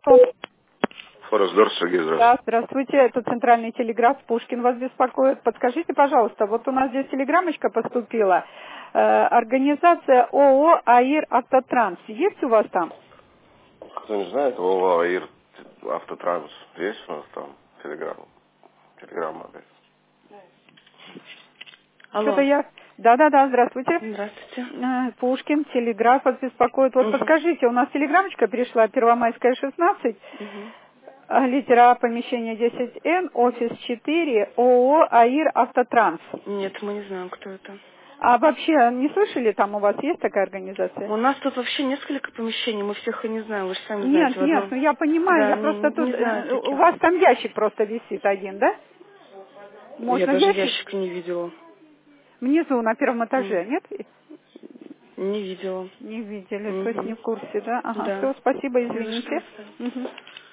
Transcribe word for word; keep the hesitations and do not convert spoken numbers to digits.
телефон. Форс-Дор, Сергей, здравствуйте. Да, здравствуйте, это Центральный телеграф, Пушкин вас беспокоит. Подскажите, пожалуйста, вот у нас здесь телеграммочка поступила. Э, организация ООО «АИР Автотранс». Есть у вас там? Кто не знает, ООО «АИР Автотранс». Есть у нас там телеграмма? Телеграмма опять. Что-то Алло. я... Да-да-да, здравствуйте. Здравствуйте. Э, Пушкин, телеграф вас беспокоит. Вот Угу. подскажите, у нас телеграммочка пришла, Первомайская, шестнадцать, Угу. а, литера А, помещение десять Н, офис четыре, ООО «АИР Автотранс». Нет, мы не знаем, кто это. А вообще, не слышали, там у вас есть такая организация? У нас тут вообще несколько помещений, мы всех и не знаем, вы же сами знаете, Нет, в нет, одном. ну я понимаю, Да, я не, просто тут... не знаю э, У таких. вас там ящик просто висит один, да? Я Можно даже ящик? ящика не видела. Внизу, на первом этаже, М, нет? Не видела. Не видели, то есть не Угу. в курсе, да? Ага, Да. все, спасибо, Не за что, извините. до свидания. Мгм.